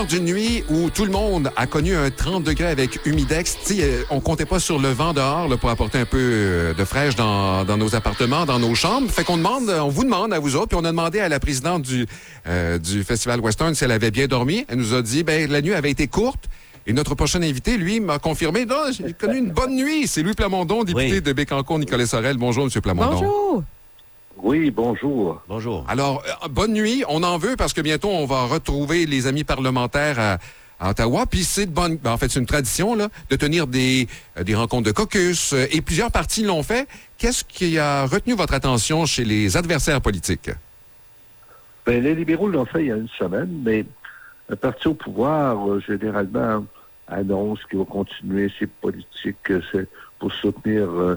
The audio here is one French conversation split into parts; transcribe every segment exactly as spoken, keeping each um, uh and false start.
lors d'une nuit où tout le monde a connu un trente degrés avec humidex, t'sais, on comptait pas sur le vent dehors là, pour apporter un peu de fraîche dans, dans nos appartements, dans nos chambres. Fait qu'on demande, on vous demande à vous autres, puis on a demandé à la présidente du, euh, du Festival Western si elle avait bien dormi. Elle nous a dit, ben la nuit avait été courte. Et notre prochain invité, lui, m'a confirmé, non, j'ai connu une bonne nuit. C'est Louis Plamondon, député oui. de Bécancour, Nicolet Sorel. Bonjour, M. Plamondon. Bonjour. Oui, bonjour. Bonjour. Alors, euh, bonne nuit. On en veut parce que bientôt, on va retrouver les amis parlementaires à, à Ottawa. Puis c'est de bonne... En fait, c'est une tradition, là, de tenir des, euh, des rencontres de caucus. Euh, et plusieurs partis l'ont fait. Qu'est-ce qui a retenu votre attention chez les adversaires politiques? Bien, les libéraux l'ont fait il y a une semaine, mais le parti au pouvoir, euh, généralement, annonce qu'il va continuer ses politiques euh, pour soutenir... Euh,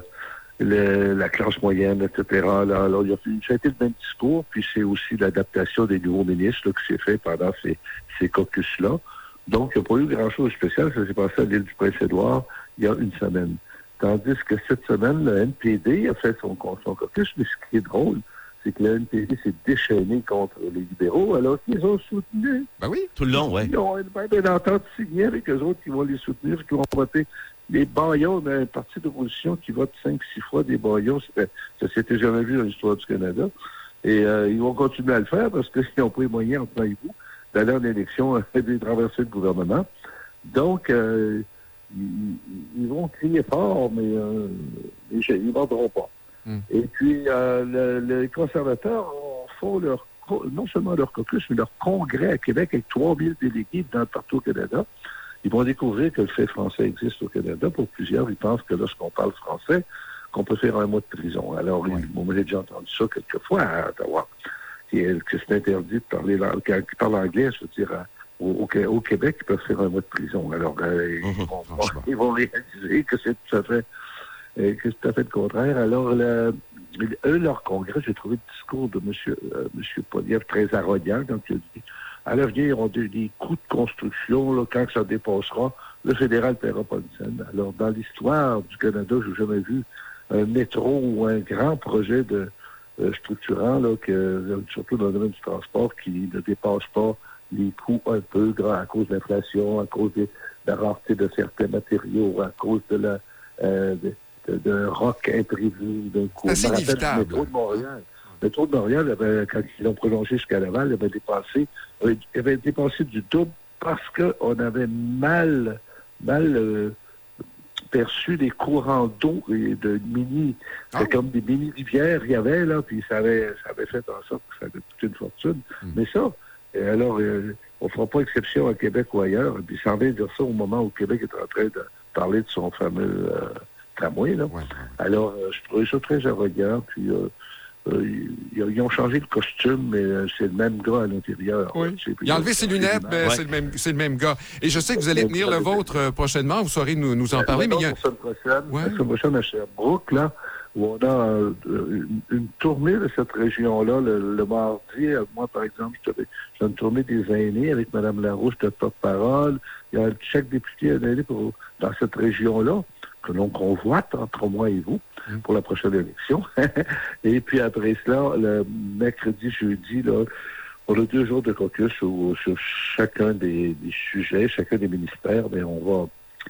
Le, la classe moyenne, et cetera. Là, alors, il a fait, ça a été le même discours, puis c'est aussi l'adaptation des nouveaux ministres là, qui s'est fait pendant ces, ces caucus-là. Donc, il n'y a pas eu grand-chose de spécial. Ça s'est passé à l'île du Prince-Édouard il y a une semaine. Tandis que cette semaine, le N P D a fait son, son caucus, mais ce qui est drôle, c'est que le N P D s'est déchaîné contre les libéraux, alors qu'ils ont soutenu. Ben oui, tout le long, oui. Ils ont même une entente signée avec eux autres qui vont les soutenir, qui vont voter. Les baillons d'un parti d'opposition qui vote cinq six fois des baillons, ça s'était jamais vu dans l'histoire du Canada. Et euh, ils vont continuer à le faire parce qu'ils n'ont pas les moyens, en temps et vous, d'aller en élection et de traverser le gouvernement. Donc, euh, ils, ils vont crier fort, mais euh, ils ne vendront pas. Mm. Et puis, euh, le, les conservateurs font leur, non seulement leur caucus, mais leur congrès à Québec avec trois mille délégués dans, partout au Canada. Ils vont découvrir que le fait français existe au Canada. Pour plusieurs, ils pensent que lorsqu'on parle français, qu'on peut faire un mois de prison. Alors, oui. ils, moi, j'ai déjà entendu ça quelquefois à Ottawa, que c'est interdit de parler l'anglais. Quand ils parlent anglais, je veux dire, au, au, au Québec, ils peuvent faire un mois de prison. Alors, euh, mmh, ils, vont, ils vont réaliser que c'est tout à fait, euh, que c'est tout à fait le contraire. Alors, le, eux, leur congrès, j'ai trouvé le discours de M. Euh, M. Poilievre très arrogant quand il a dit à l'avenir, on a des coûts de construction, là, quand ça dépassera, le fédéral ne paiera pas une scène. Alors, dans l'histoire du Canada, je n'ai jamais vu un métro ou un grand projet de euh, structurant, là, que, surtout dans le domaine du transport, qui ne dépasse pas les coûts un peu grands à cause de l'inflation, à cause de, de la rareté de certains matériaux, à cause de la euh, de, de, de rock imprévu d'un coup. C'est inévitable. Le métro de Montréal. Le métro de Montréal, avait, quand ils l'ont prolongé jusqu'à Laval, il avait dépassé, il avait dépassé du double parce qu'on avait mal, mal euh, perçu des courants d'eau et de mini, oh. C'est comme des mini-rivières, il y avait, là, puis ça avait, ça avait fait en sorte que ça avait coûté une fortune. Mm. Mais ça, et alors, euh, on ne fera pas exception à Québec ou ailleurs, et puis ça en vient de dire ça au moment où Québec est en train de parler de son fameux euh, tramway, là. Ouais. Alors, euh, je trouvais ça très arrogant, puis... Euh, Euh, ils, ils ont changé le costume, mais euh, c'est le même gars à l'intérieur. Oui. Il a enlevé ses lunettes, mais ouais. c'est, le même, c'est le même gars. Et je sais que vous allez tenir le vôtre euh, prochainement. Vous saurez nous, nous en euh, parler. Mais il y a... La semaine prochaine, ouais. la semaine prochaine à Sherbrooke, là, où on a euh, une, une tournée de cette région-là le, le mardi. Moi, par exemple, j'ai une tournée des aînés avec Mme Larouche de porte-parole. Il y a chaque député un aîné pour, dans cette région-là, que l'on convoite entre moi et vous pour la prochaine élection. Et puis après cela, le mercredi, jeudi, là, on a deux jours de caucus sur, sur chacun des, des sujets, chacun des ministères, mais on va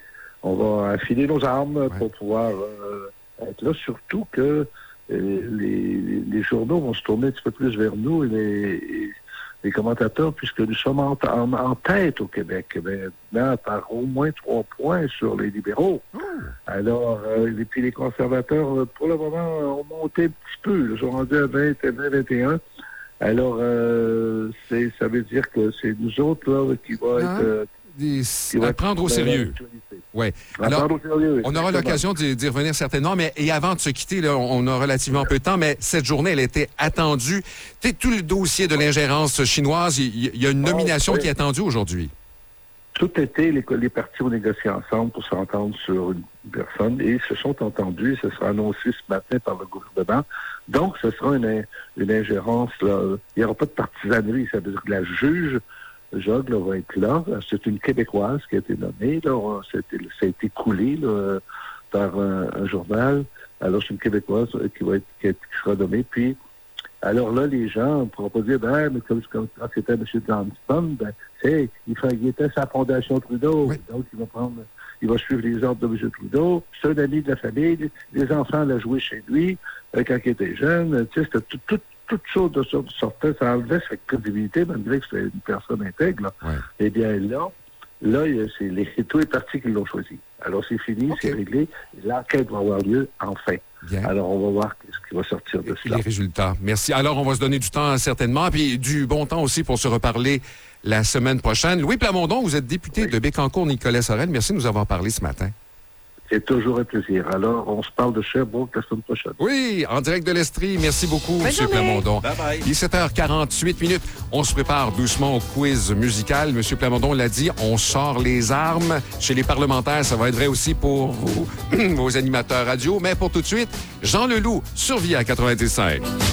on va affiler nos armes ouais. pour pouvoir euh, être là, surtout que euh, les, les journaux vont se tourner un petit peu plus vers nous et les, et les commentateurs, puisque nous sommes en, en, en tête au Québec, maintenant par au moins trois points sur les libéraux. Mmh. Alors, euh, et puis les conservateurs, pour le moment, ont monté un petit peu. Ils sont rendus à vingt, vingt et un. Alors, euh, c'est, ça veut dire que c'est nous autres là, qui vont ah. être... Euh, Des, à prendre au sérieux. Oui. Alors, au sérieux, on aura l'occasion d'y, d'y revenir certainement, mais et avant de se quitter, là, on a relativement peu de temps, mais cette journée, elle était attendue. Tu sais, tout le dossier de l'ingérence chinoise, il, il y a une nomination oh, oui. qui est attendue aujourd'hui. Tout été, les, les partis ont négocié ensemble pour s'entendre sur une personne et se sont entendus. Ce sera annoncé ce matin par le gouvernement. Donc, ce sera une, une ingérence. Là. Il n'y aura pas de partisanerie. Ça veut dire que la juge Jog là, va être là. C'est une Québécoise qui a été nommée. Là. Ça, a été, ça a été coulé là, par un, un journal. Alors, c'est une Québécoise qui, va être, qui, qui sera nommée. Puis, Alors là, les gens ne pourront pas dire, ben, mais comme, comme quand c'était M. Johnston, ben, c'est, il, fait, il était sa fondation Trudeau, oui. Donc il va prendre, il va suivre les ordres de M. Trudeau, c'est un ami de la famille, les enfants l'ont joué chez lui, euh, quand il était jeune, tu sais, c'était tout, tout, toutes choses de sorte sortait, ça enlevait sa crédibilité, malgré que c'était une personne intègre, là. Ouais. Eh bien, là, là, c'est les, tous les partis qui l'ont choisi. Alors, c'est fini, okay. C'est réglé. L'enquête va avoir lieu, enfin. Bien. Alors, on va voir ce qui va sortir de cela. Les résultats. Merci. Alors, on va se donner du temps, certainement, puis du bon temps aussi pour se reparler la semaine prochaine. Louis Plamondon, vous êtes député oui. de Bécancour-Nicolet-Sorel. Merci de nous avoir parlé ce matin. C'est toujours un plaisir. Alors, on se parle de Sherbrooke la semaine prochaine. Oui, en direct de l'Estrie. Merci beaucoup, M. Plamondon. Bye bye. Il est sept heures quarante-huit minutes. On se prépare doucement au quiz musical. M. Plamondon l'a dit, on sort les armes. Chez les parlementaires, ça va être vrai aussi pour vous, vos animateurs radio. Mais pour tout de suite, Jean Leloup, sur V I A quatre-vingt-dix-cinq.